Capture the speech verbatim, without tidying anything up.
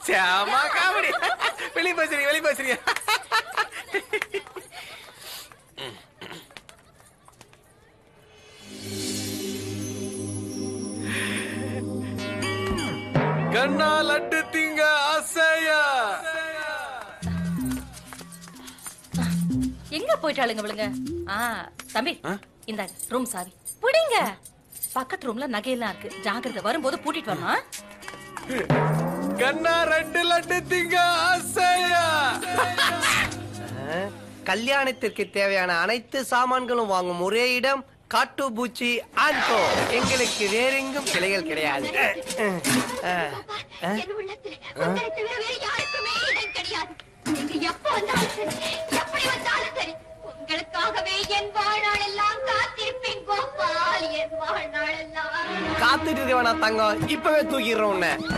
சாமா comedy. வெளிய பேசுறீங்க வெளிய பேசுறீங்க. கண்ணா லட்டு திங்க ஆசையா. எங்க போயிட்டாளுங்க இவளுங்க? ஆ தம்பி இந்த ரூம் சாவி புடிங்க. பக்கத்து ரூம்ல நகையெல்லாம் இருக்கு, ஜாக்கிரதை, வரும்போது பூட்டிட்டு வரணும். கண்ணா ரெண்டு லட்டு திங்க ஆசையா. கல்யாணத்திற்கு தேவையான அனைத்து சாமான்களும் வாங்கும் ஒரே இடம் காட்டு பூச்சி ஆன்கோ. எங்களுக்கு வேறெங்கும் கிளைகள் கிடையாது. உங்களுக்காகவே என் வாழ்நாள் எல்லாம் காத்திருப்பேன் கோபால். என் வாழ்நாள் எல்லாம் காத்துட்டு இருக்கவனா தங்கம், இப்பவே தூக்கிடுறோம் உன்னை.